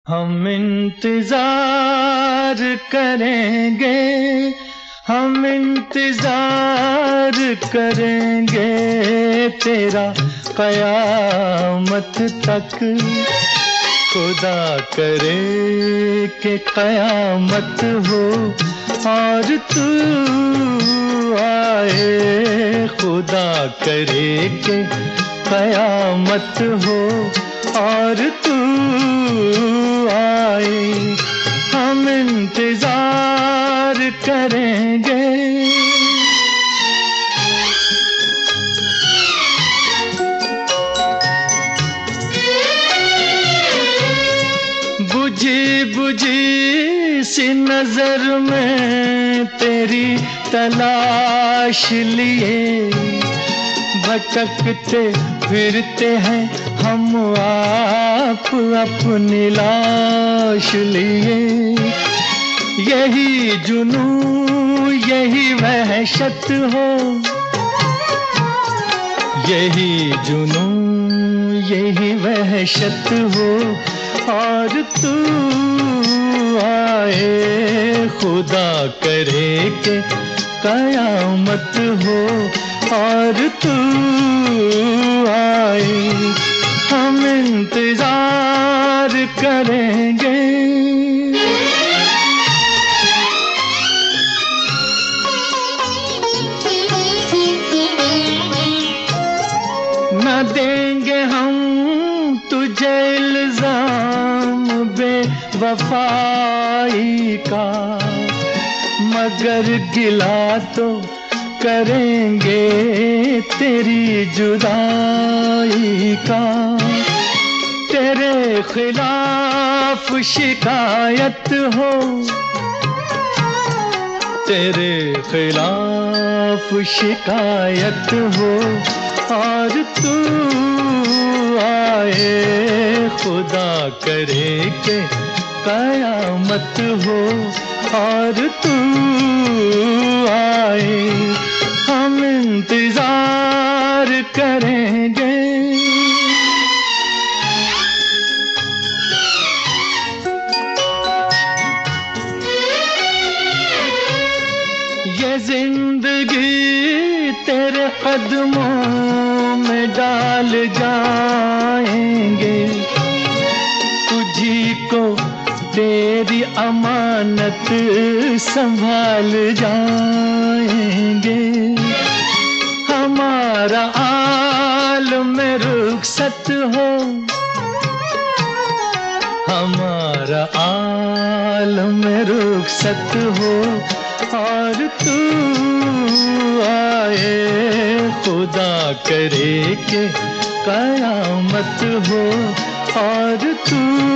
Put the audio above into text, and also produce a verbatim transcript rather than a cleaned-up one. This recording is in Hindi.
हम इंतजार करेंगे, हम इंतजार करेंगे तेरा कयामत तक। खुदा करे कि कयामत हो और तू आए, खुदा करे कि कयामत हो और तू आए। हम इंतजार करेंगे। बुझी बुझी सी नजर में तेरी तलाश लिए भटकते फिरते हैं हम आप अपनी लाश लिए। यही जुनू यही वहशत हो, यही जुनू यही वहशत हो और तू आए, खुदा करे कि कयामत हो और तू आए। हम इंतजार करेंगे। न देंगे हम तुझे इल्जाम बेवफाई का, मगर गिला तो करेंगे तेरी जुदाई का। तेरे खिलाफ शिकायत हो, तेरे खिलाफ शिकायत हो और तू आए, खुदा करे कि कयामत हो और तू आए। हम इंतजार करेंगे। ये जिंदगी तेरे कदमों में डाल जाएंगे, तुझी को तेरी अमानत संभाल जाएंगे। हमारा आलम रुखसत हो, हमारा आलम रुखसत हो और तू आए, खुदा करे कि कयामत हो और तू